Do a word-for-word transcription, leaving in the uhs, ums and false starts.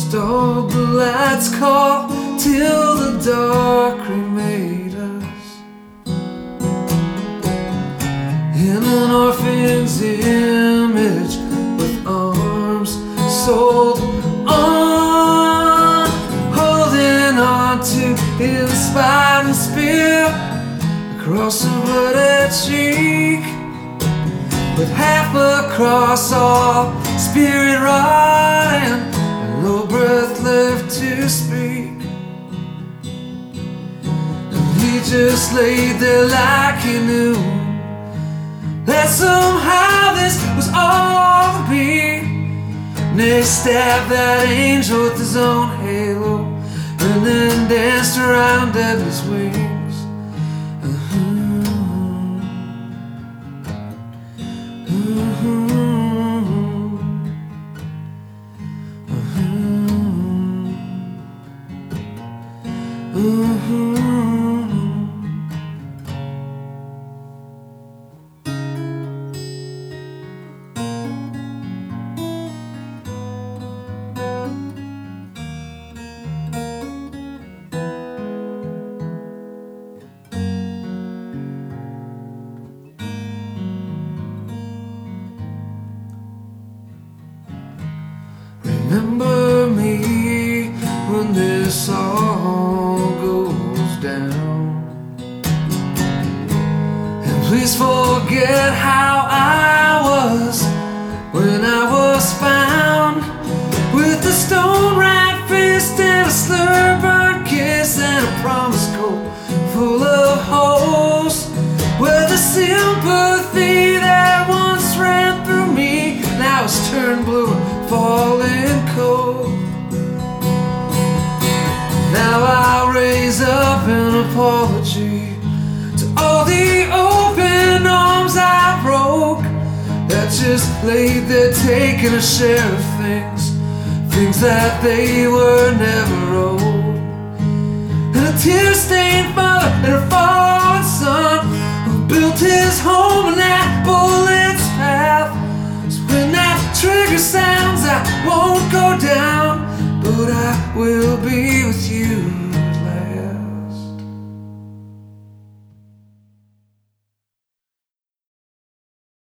stalled the light's call till the dark remade us in an orphan's image with arms sold on, holding on to his spine and spear across the blooded cheek, with half a cross, all spirit rotting and no breath left to speak. And he just laid there like he knew that somehow this was all to be. And he stabbed that angel with his own halo and then danced around Deadly's wings. Remember me when this all goes down, and please forget how I was when I was found with a stone-right fist and a slur-burnt kiss and a promise coat full of holes, where the sympathy that once ran through me now has turned blue and falling cold. Now I'll raise up an apology to all the open arms I broke, that just laid there taking a share of things, things that they were never owed. And a tear-stained father and her fallen son who built his home in that bullet's path. So when that trigger sounds, I won't go down, but I will be with you.